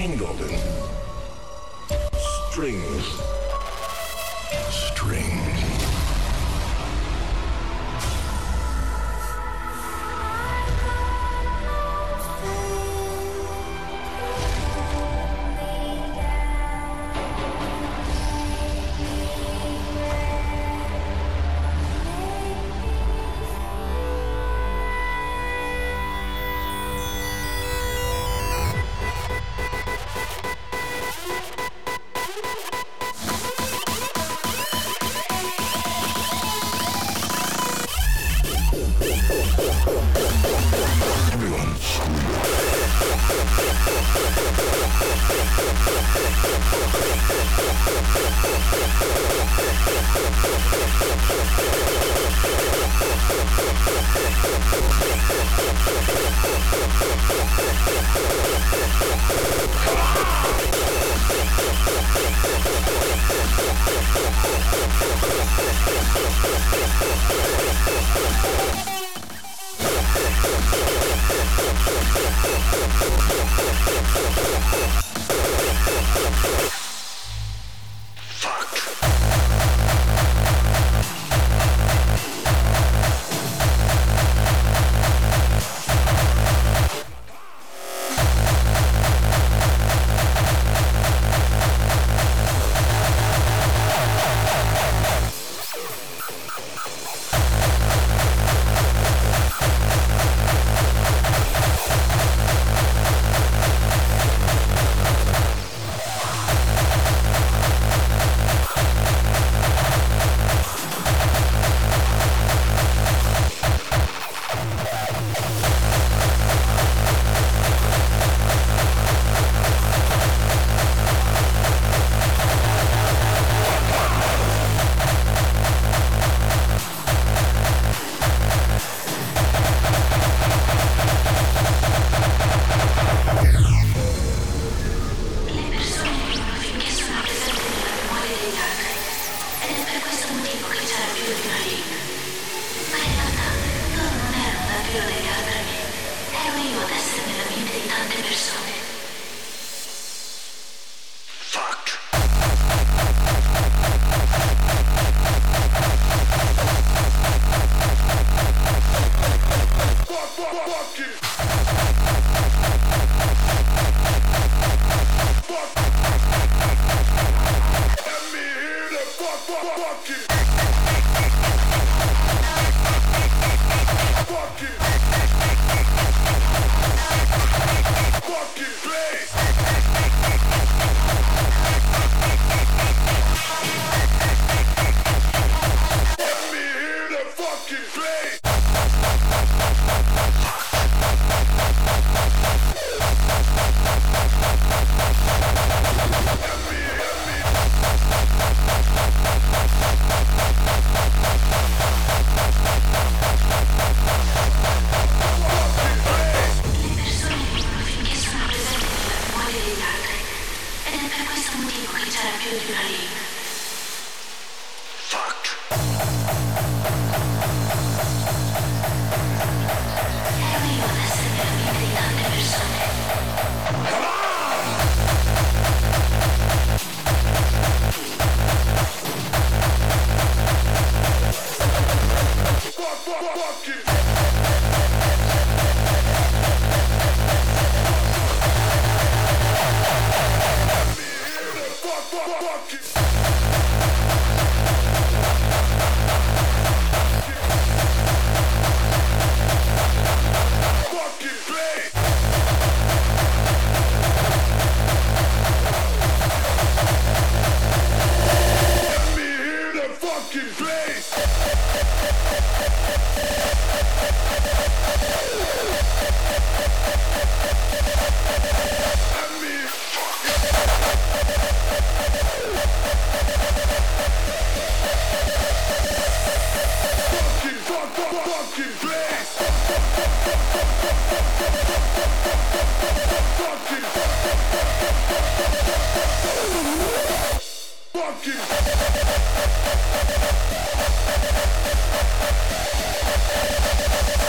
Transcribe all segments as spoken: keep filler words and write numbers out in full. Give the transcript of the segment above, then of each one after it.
tangled in strings. Strings.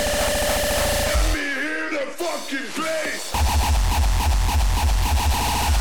Fucking bass!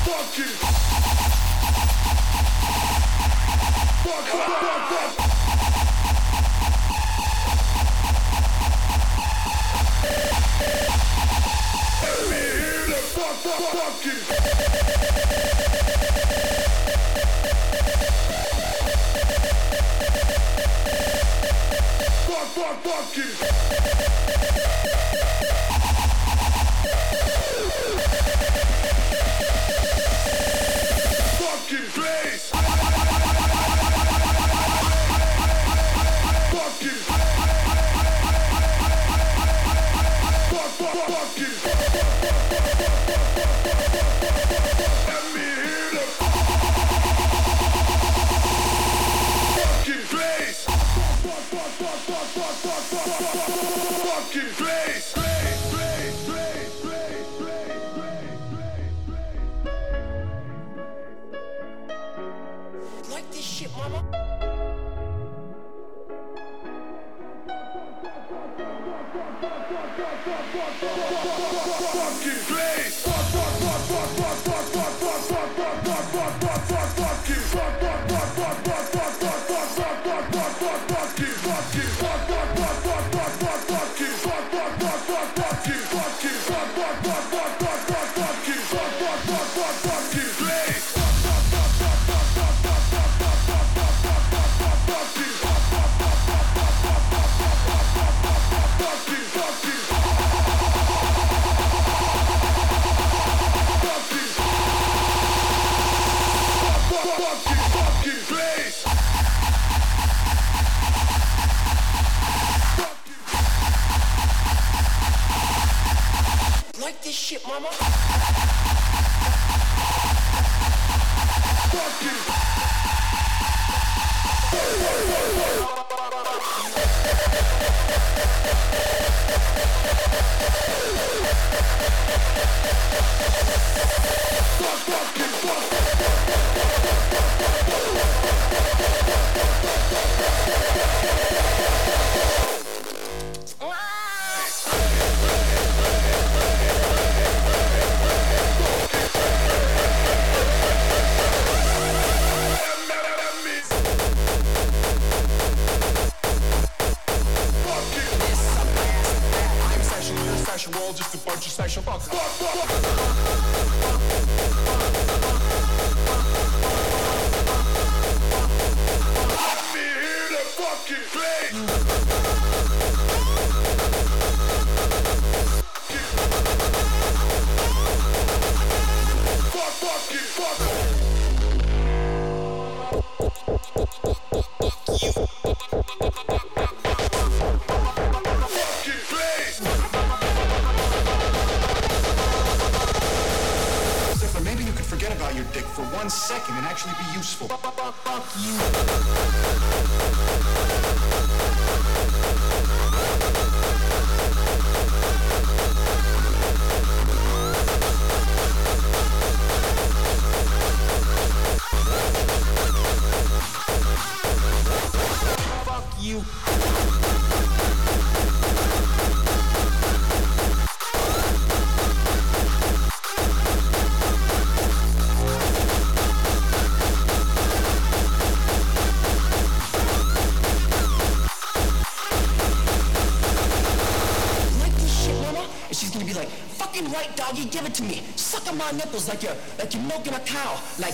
Give it to me. Suck on my nipples like you're like you're milking a cow. Like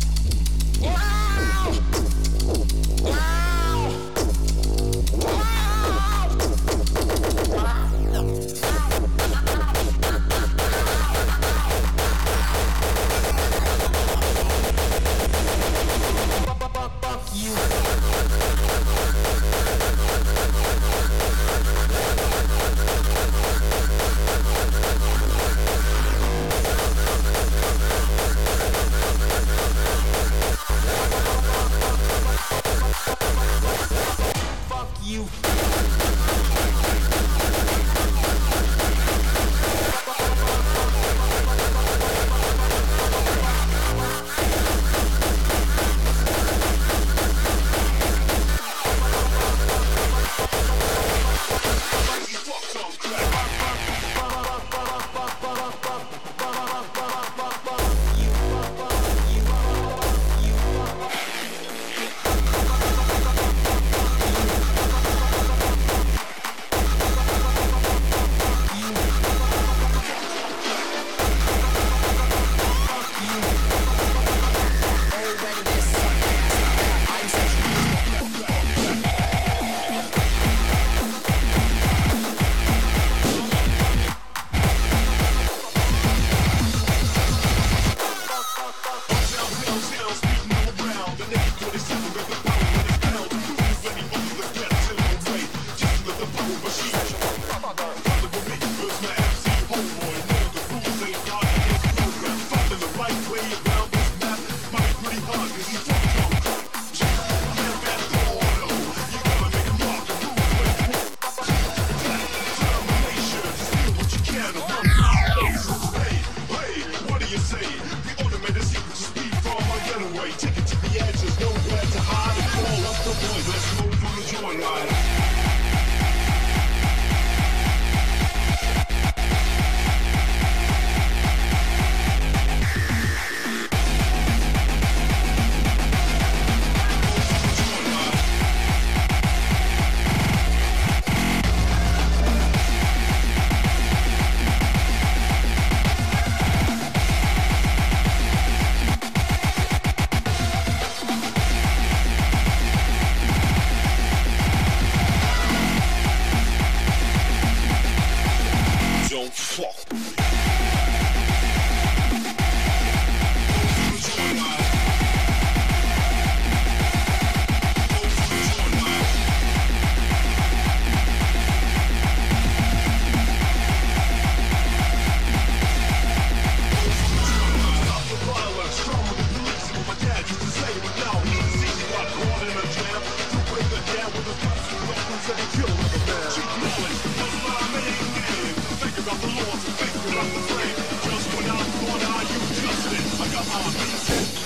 wow, wow, wow. Fuck you. Fuck got the law to fix, you got the flame. Just when I thought I you justice, I got my beats.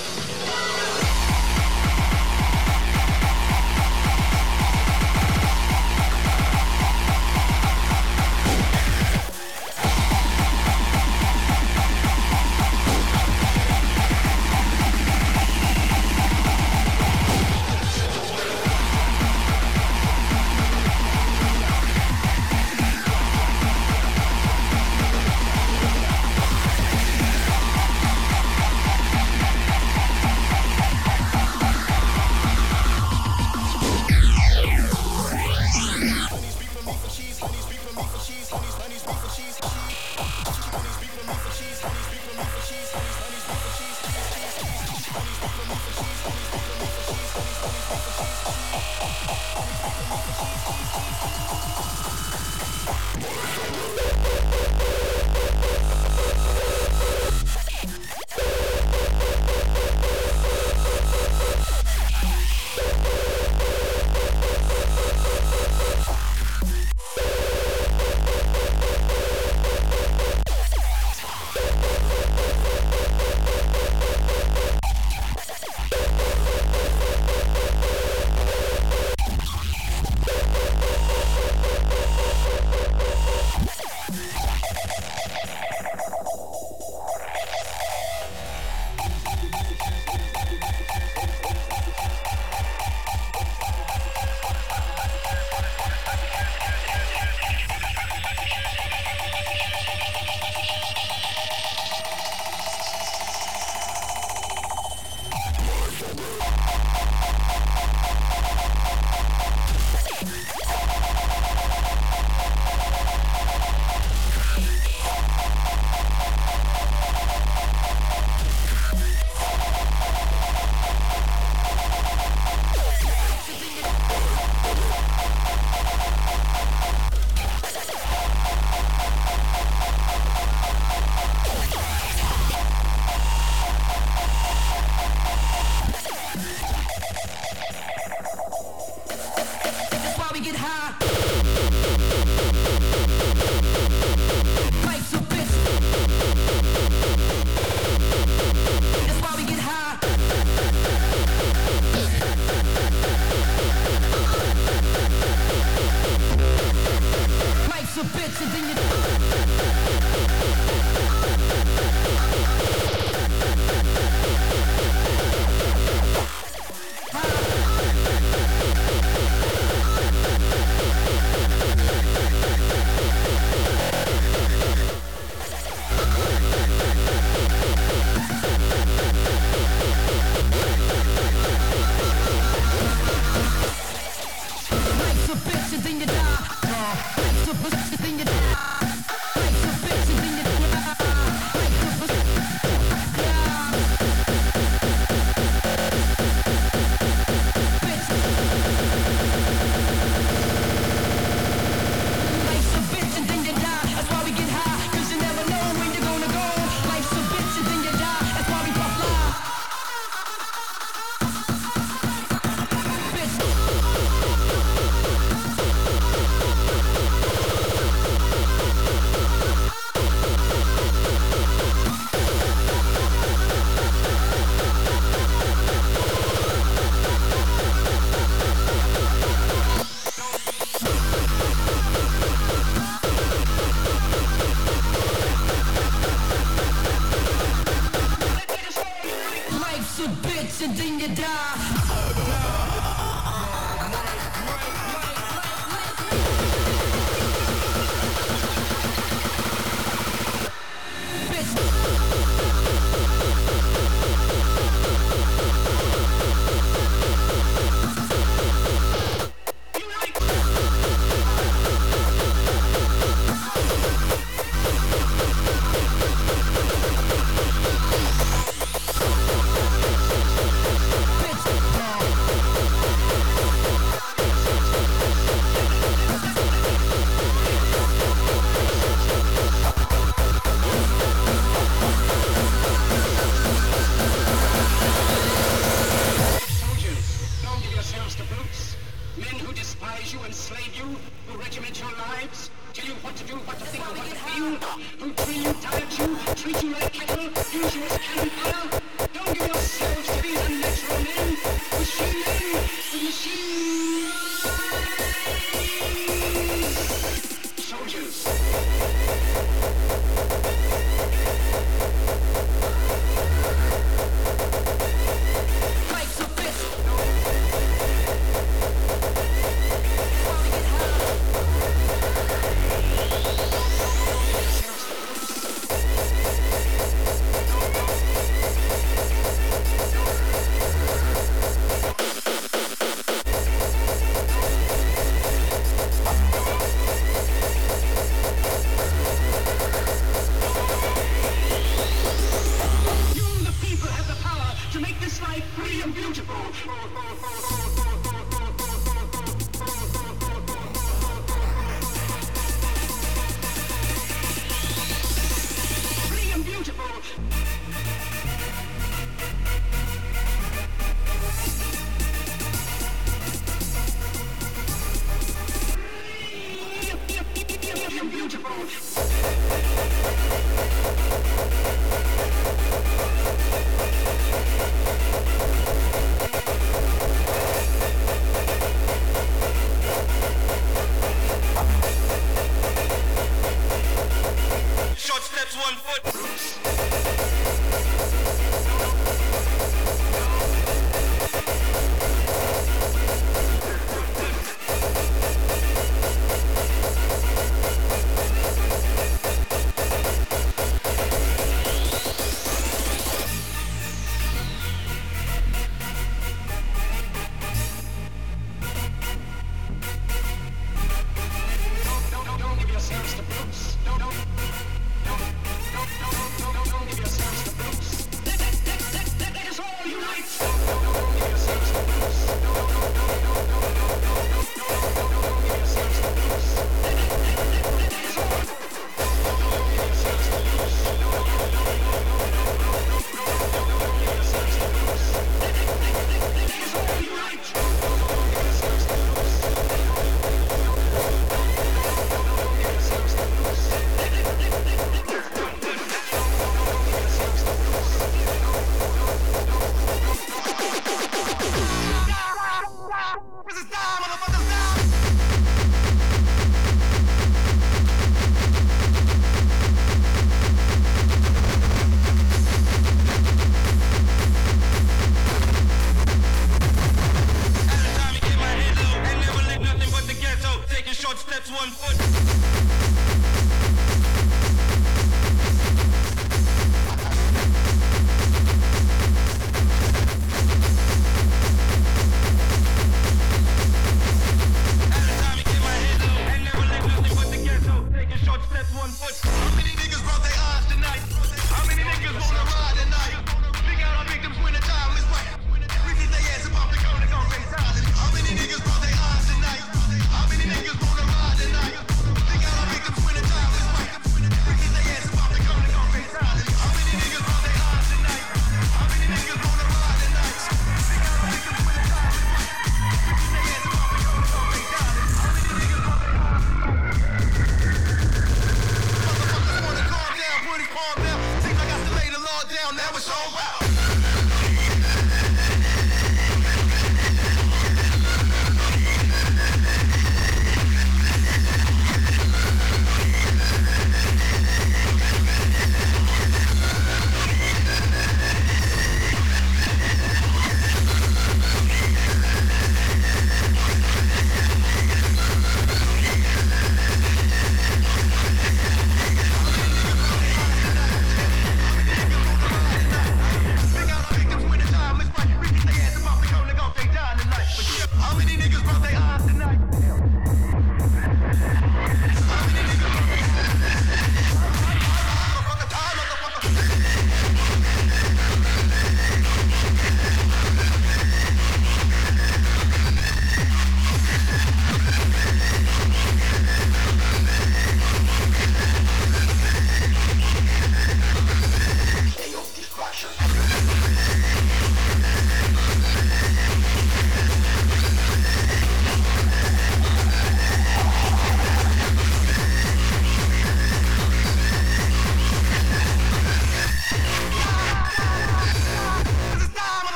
do what you think, what you feel. Who drill you, diet you, treat you like cattle, use you as cannon fodder. Don't give yourselves to these unnatural men. Machine men with machines. Soldiers. Calm down.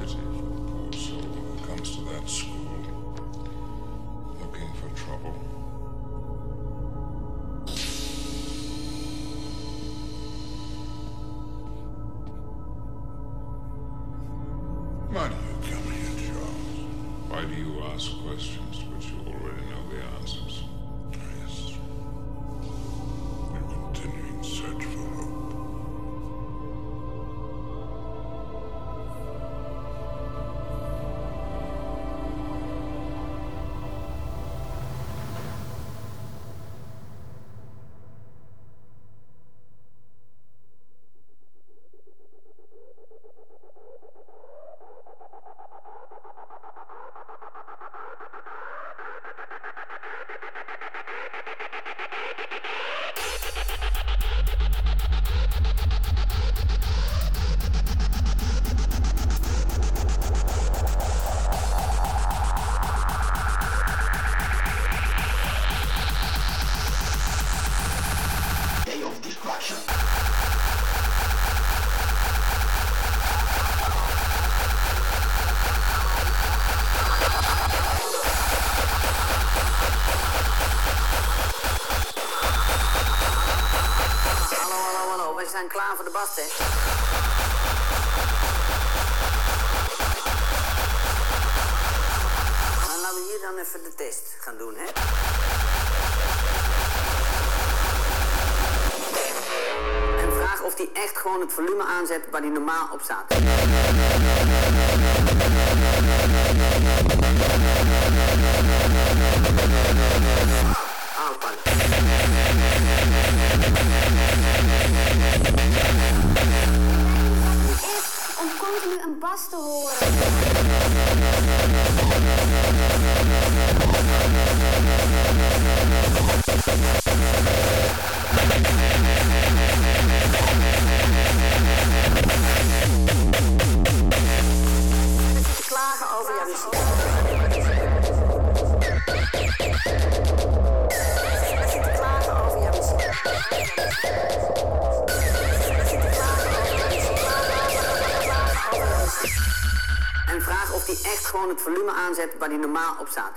pity for the poor soul who comes to that school looking for trouble. Why do you come here, Charles? Why do you ask questions to which you already know the answers? Yes. Your continuing search for hope. We zijn klaar voor de bastest. Nou, laten we hier dan even de test gaan doen, hè? En vraag of die echt gewoon het volume aanzet waar die normaal op staat. Aanvallen. Om continu een bas te horen. Te klagen over jouw muziek. Te klagen over jouw muziek. En vraag of die echt gewoon het volume aanzet waar die normaal op staat.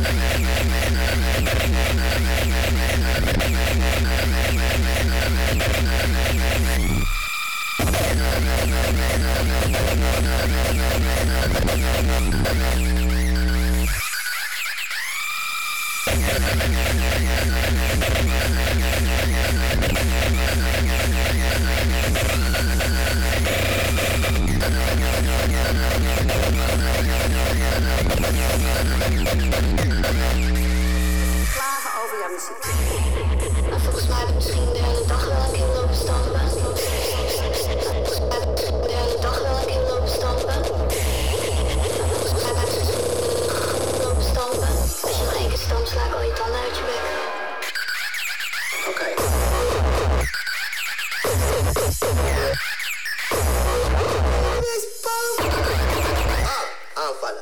Klagen over jouw muziek. Maar volgens mij heb ik misschien de hele dag wel een keer lopen stampen. Volgens mij heb ik misschien de hele dag wel een keer lopen stampen. Volgens mij heb ik misschien lopen stampen. Als je nog één keer stampt, sla ik al je tanden uit je bek. Oké. Okay. Ah, aanvallen.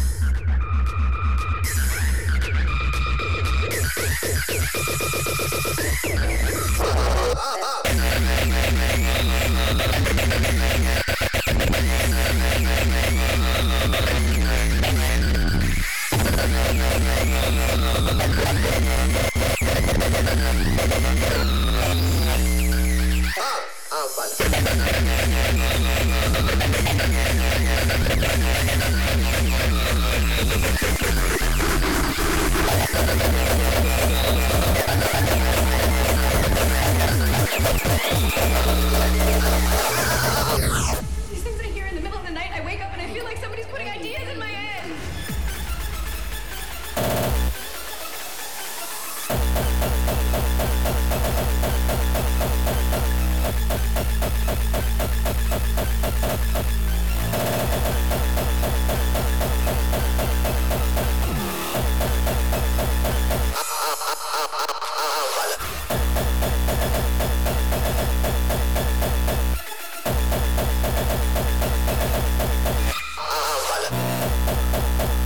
These things I hear in the middle of the night, I wake up and I feel like somebody's putting ideas in my head. Aanvallen.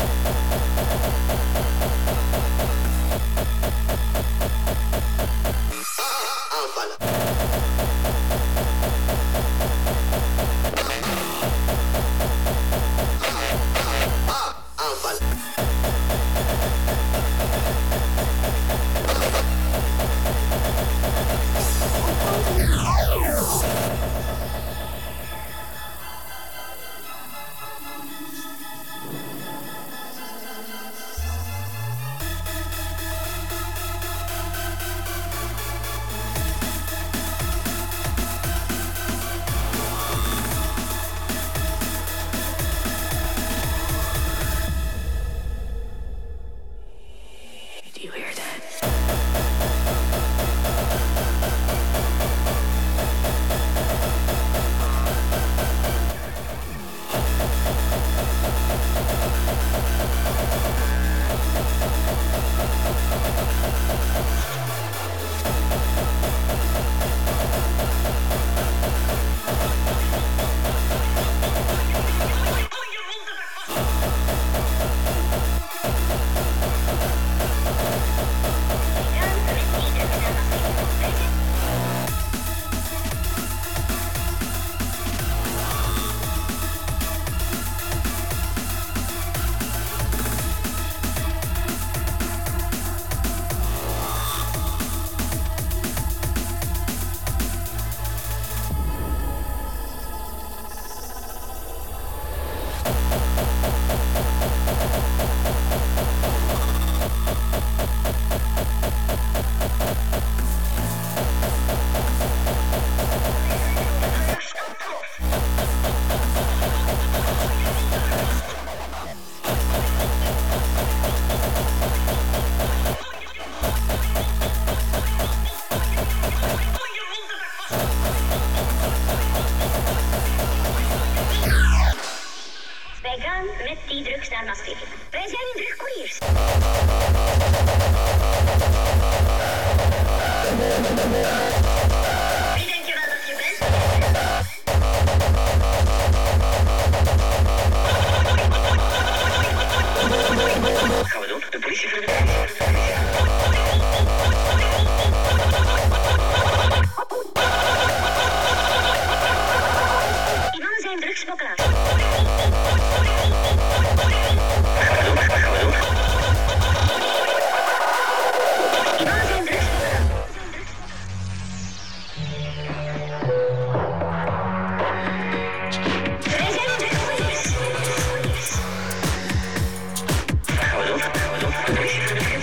Wij gaan met die drugs naar Maastricht. Wij zijn drugcouriers. Wie denk je wel dat je bent? Wat gaan we doen? De politie verbinden. Die mannen zijn drugsmokkelaars. Wat gaan we doen? Wat gaan we doen? Die mannen zijn drugsmokkelaars. Wij zijn drugcouriers. Wat gaan we doen? Wat gaan we doen? De politie verbinden.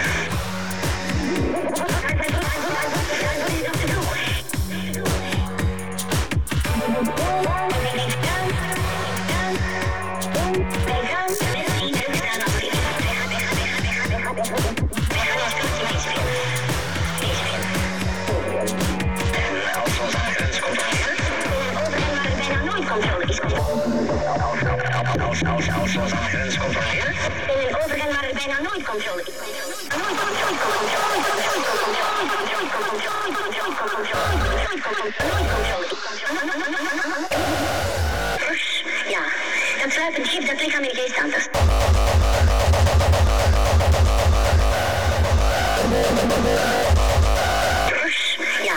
Als we ons aan de grens controleren? In een overgang waar er bijna nooit controle is. Nooit controle, drugs, ja. Dat sluipend gif dat lichaam in geest aantast. Drugs, ja.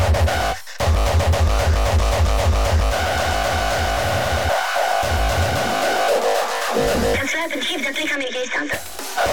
Een sluipend gif dat lichaam in geest aantast.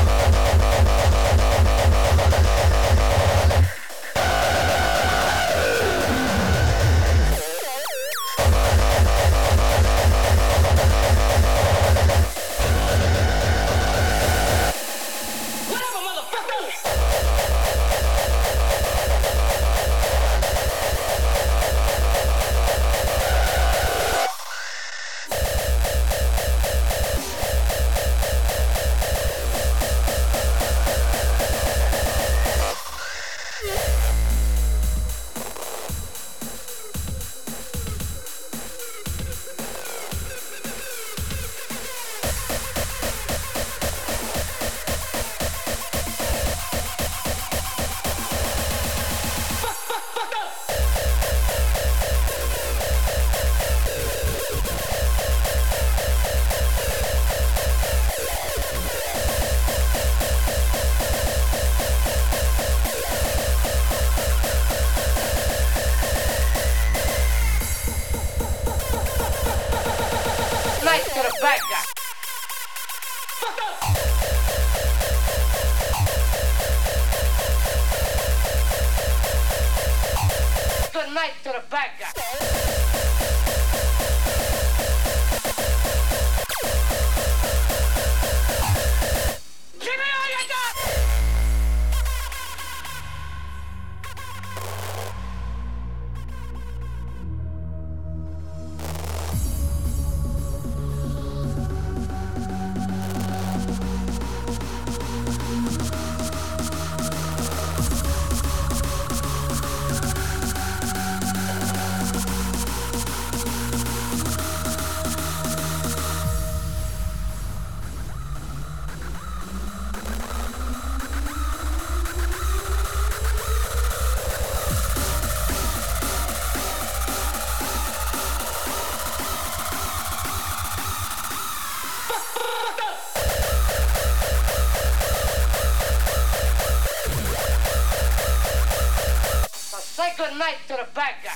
Say good night to the bad guy.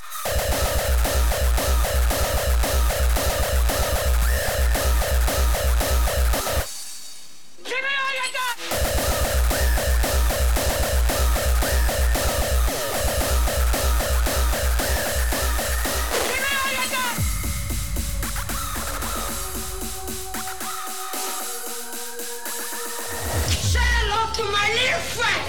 Give me all you got! Give me all you got! Say hello to my little friend!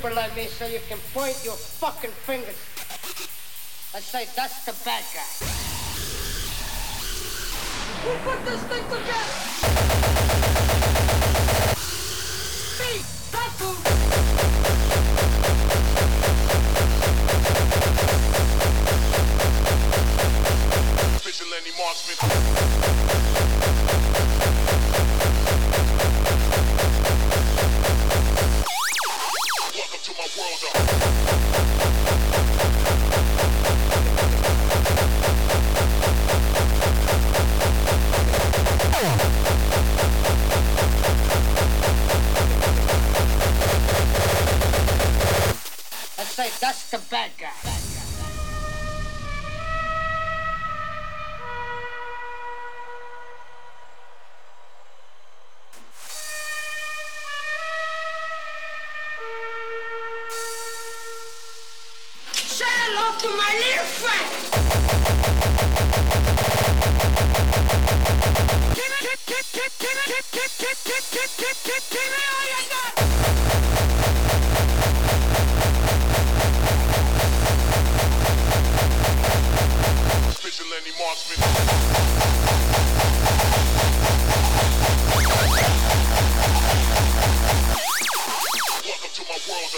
people like me so you can point your fucking fingers. I say that's the bad guy. Who put this thing together? Me! That's who! Vigilante marksman. Welcome to my world. I say that's the bad guy. Say hello to my little friend. Give me, give, give, give, give me, give, give, give, give, give, give, give, give me all you got. Vigilante marksman. Welcome to my world.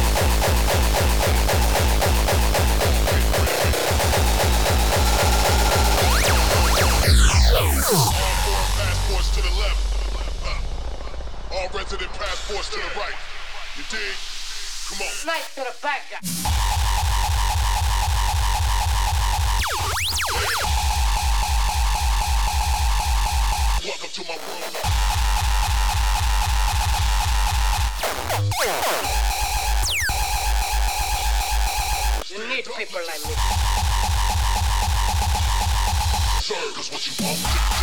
Passports to the left. Uh, all resident passports to the right. You dig? Come on. Nice to the bad guy. Welcome to my world. You need people like me. Sir, cause what you want.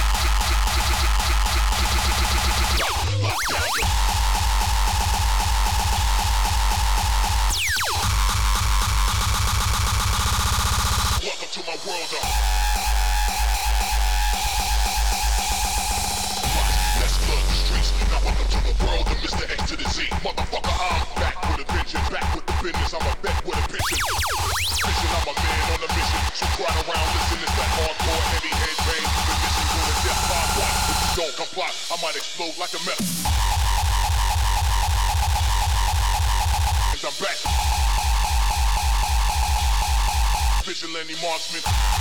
Welcome to my world. Let's flood the streets. Now welcome to the world of Mister X to the Z. Motherfucker, I'm back with a vengeance. Back with the business. I'm a vet with a pension. Vision, I'm a man on a mission. So crowd around, listen, it's that hardcore, heavy head pain. The mission go to death by what? If you don't comply, I might explode like a metal. And I'm back. Vigilante marksman.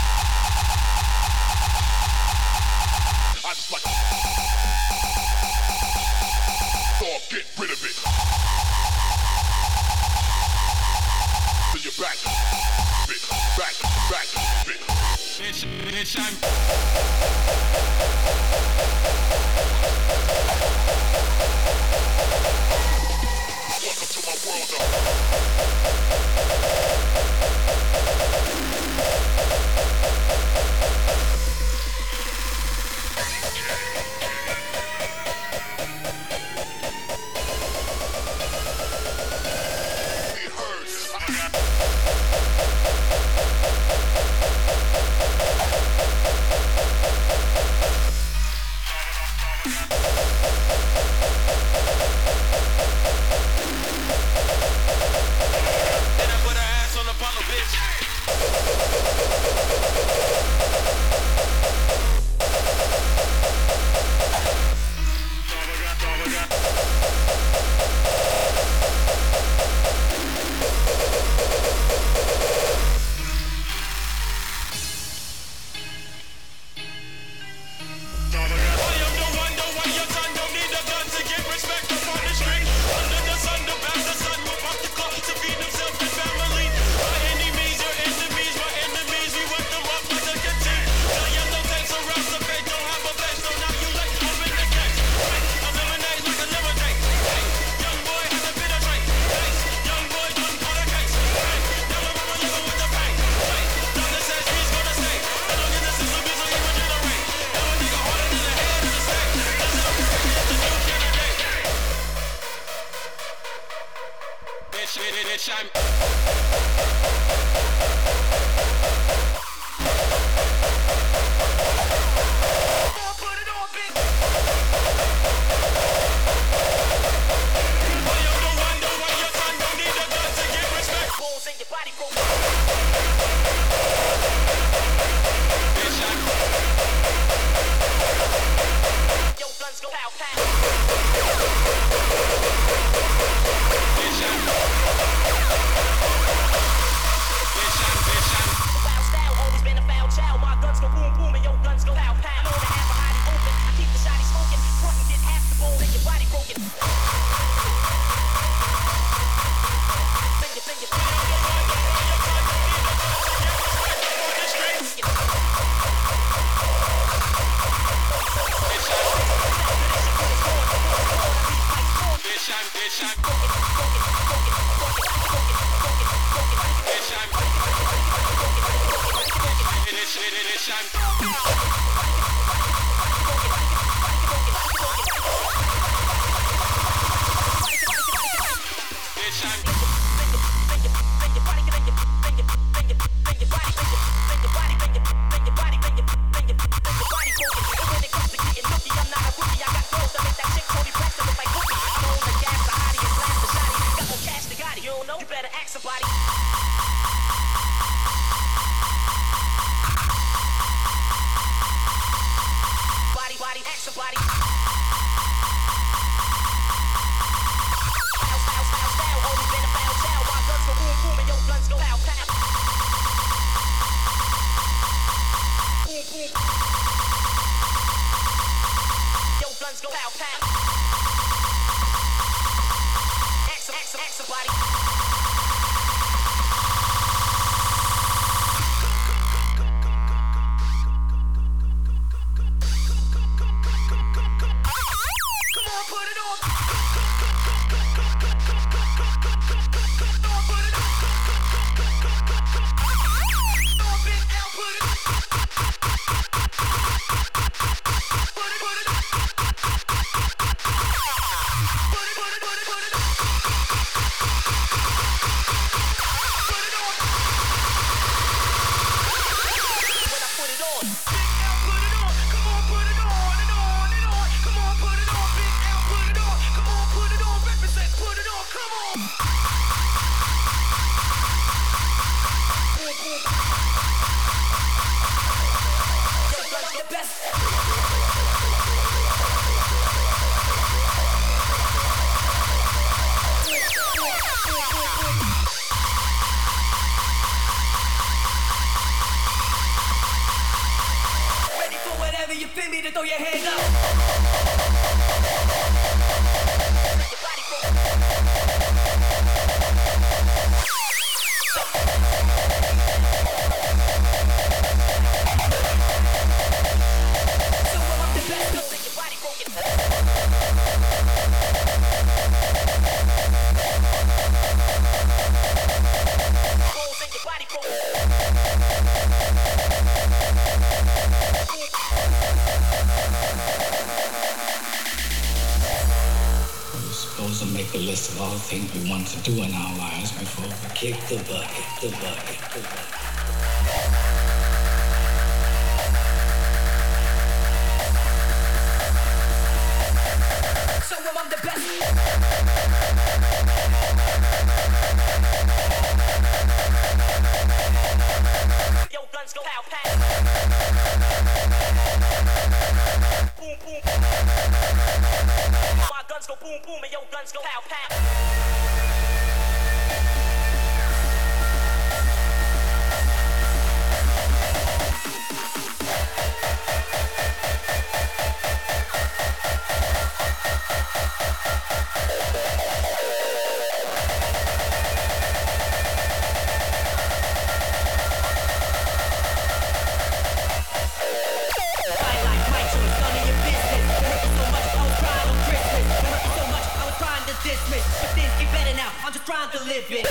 I just like Thor, get rid of it. So you're back, bit, back, back, bit. Bitch, bitch, I'm. Welcome to my world. Under the sun, the back, the sun will pop the clock to feed themselves and family. By any means or go boom boom and your guns go pow pow. I'm on the half a hottie open. I keep the shotty smoking. Front and get half the bowl and your body broken. Finger, finger, finger. You better ask somebody. Body, body, ask somebody. Foul, foul, foul, foul. Always been a foul town. My guns go boom, boom, and your guns go pow, pow. Boom, boom. Your guns go pow, pow. Ask, ask, ask somebody. Of all the things we want to do in our lives before we kick the bucket, the bucket, the bucket. So I'm the best. Yo, guns go pow pow. Boom boom. My guns go boom boom and your guns go pow pow. I'm just trying to live it.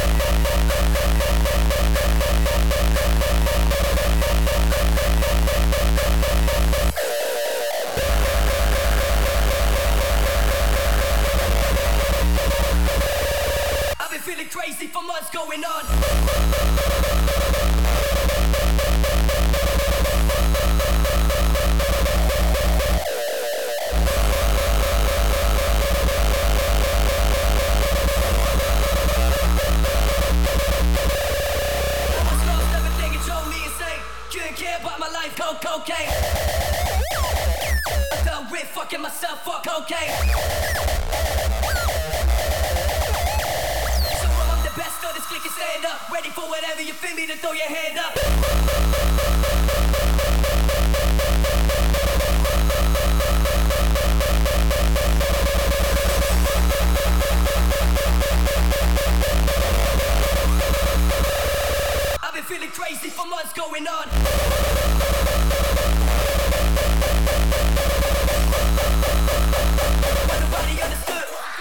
I've been feeling crazy for months going on. Cocaine. I'm done with fucking myself up. Cocaine. So I'm the best, so this click and stand up. Ready for whatever you feel me to throw your hand up. what's going on. But nobody understood.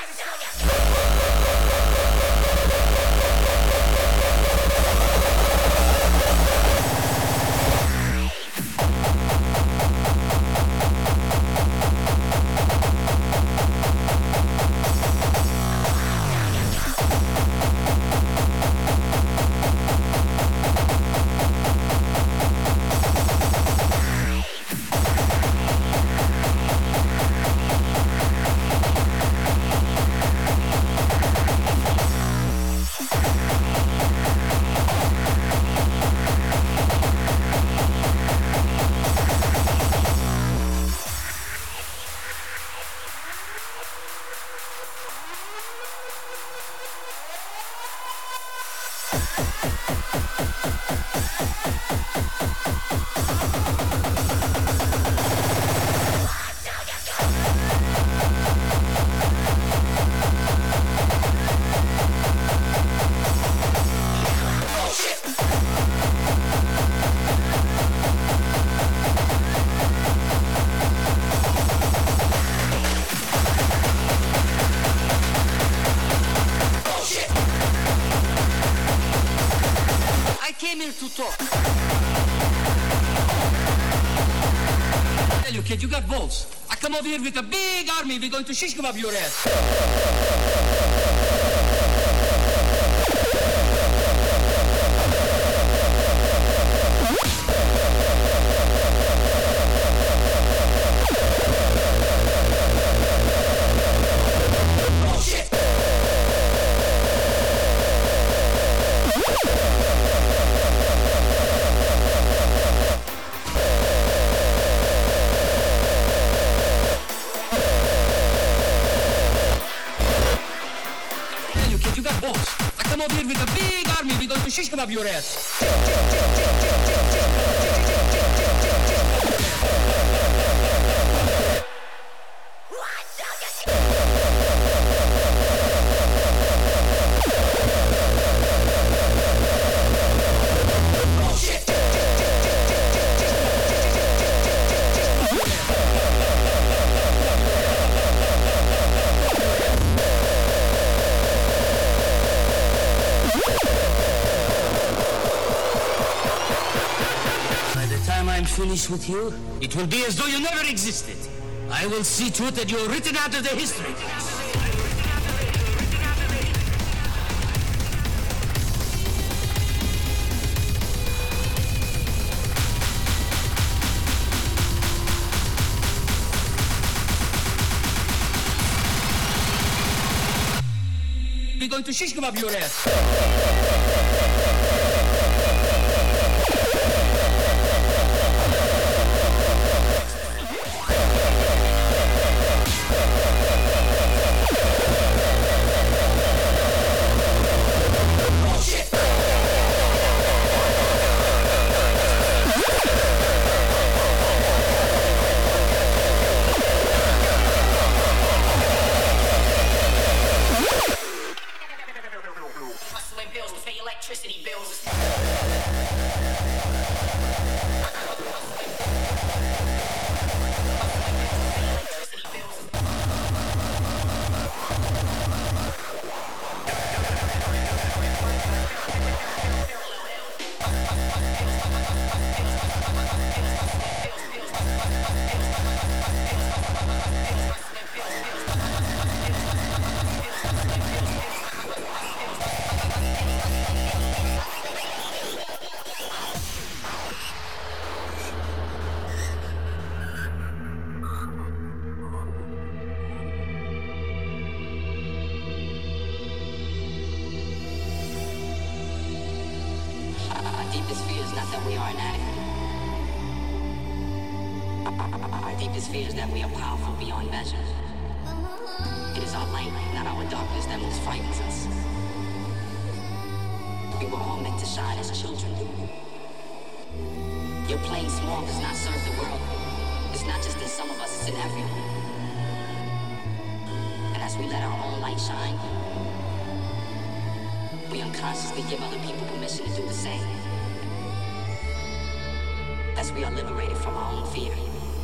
To talk. Tell you, kid, you got balls. I come over here with a big army. We're going to shish kebab your ass. Over here with a big army, we're going to shish kebab your ass. Finish with you, it will be as though you never existed. I will see to it that you are written out of the history. We're going to shish kebab your ass. We unconsciously give other people permission to do the same. as we are liberated from our own fear.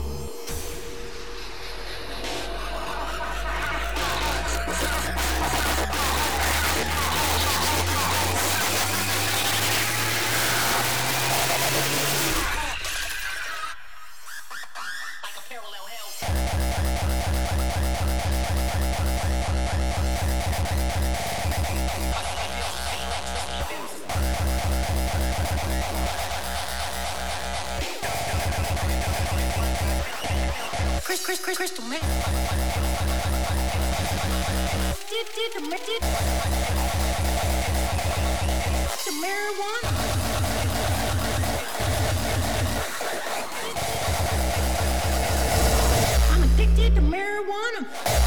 Chris, Chris, Chris, Crystal man. Did, did the, did the marijuana? I'm addicted to marijuana.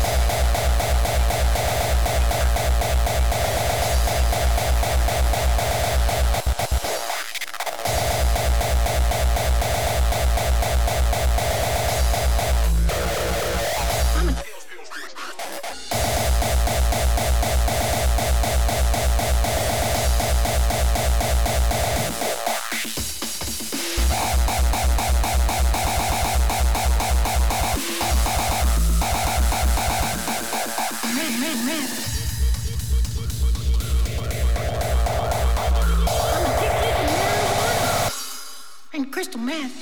Crystal meth.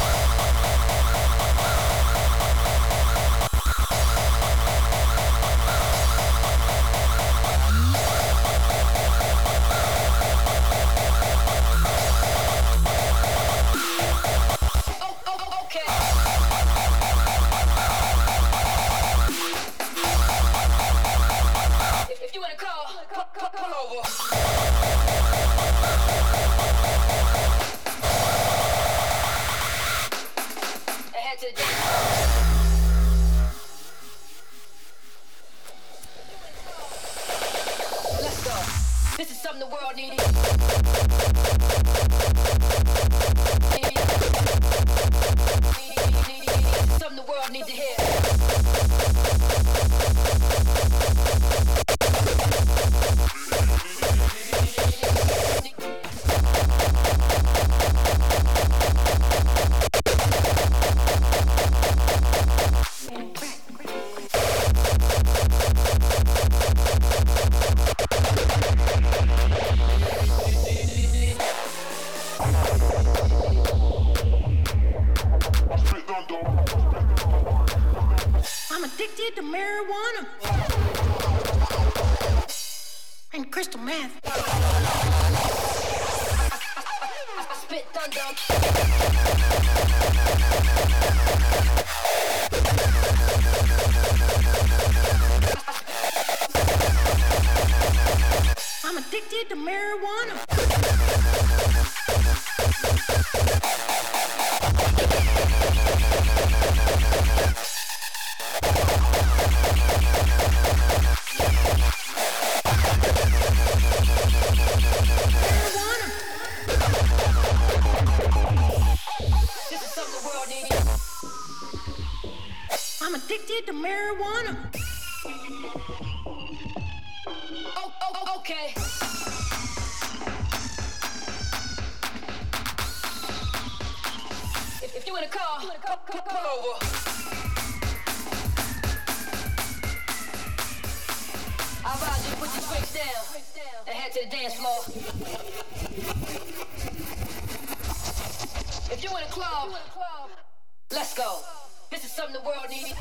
This is something the world needed. Something the world needs to hear. I'm addicted to marijuana and crystal meth. I spit thunder. I'm addicted to marijuana. I'm addicted to marijuana. Oh, oh, okay. If, if you in a car, come, come, come over. I advise you to put your drinks down and head to the dance floor. If you in a club, let's go. This is something the world needs.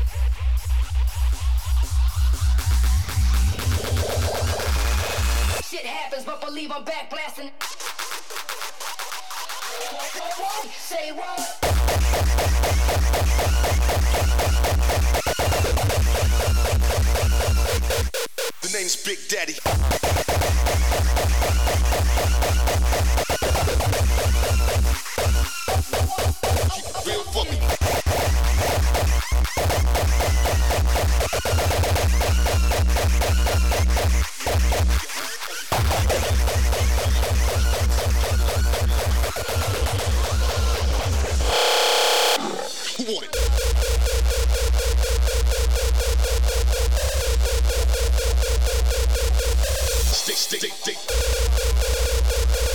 Shit happens, but believe I'm back blasting. Say what? The name's Big Daddy. Keep it real for me. Who want it? Stick, stick, stick, stick.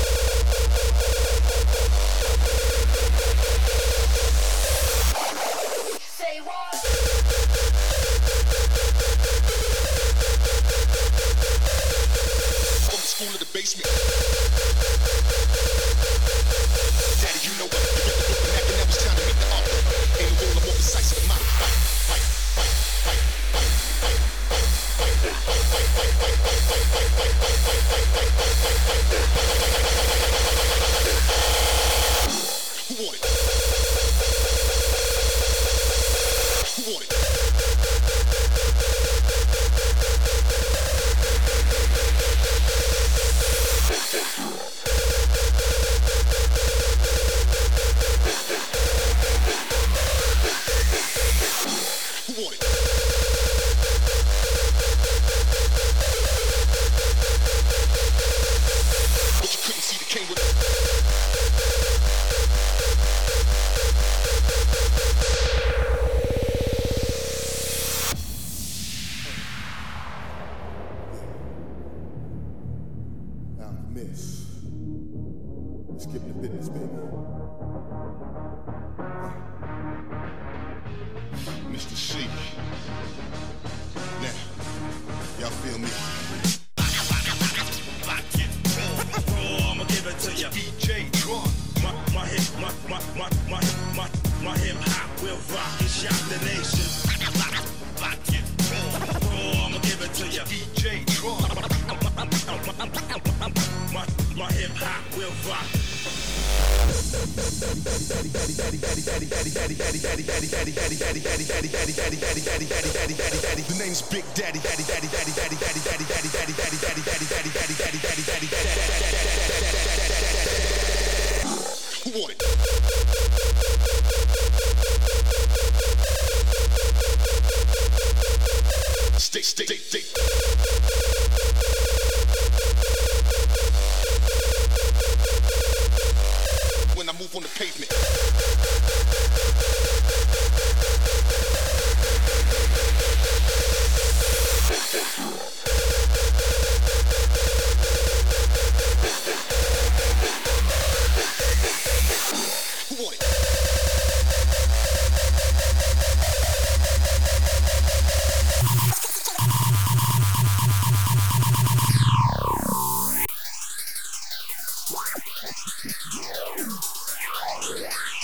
the business, baby. Mister C. Now, y'all feel me? I'ma give it to ya. D J Tron. My my hip my my my my my my hip hop will rock and shock the nation. Oh, I'ma give it to ya. D J Tron. My my hip hop will rock. The name's Big Daddy. Daddy, daddy, daddy, daddy, daddy, daddy, daddy, daddy, daddy, daddy, daddy, daddy, daddy, daddy, daddy, daddy, daddy. Who want it? Stay, stay, stay, stay. When I move on the pavement. Who want it? Yeah.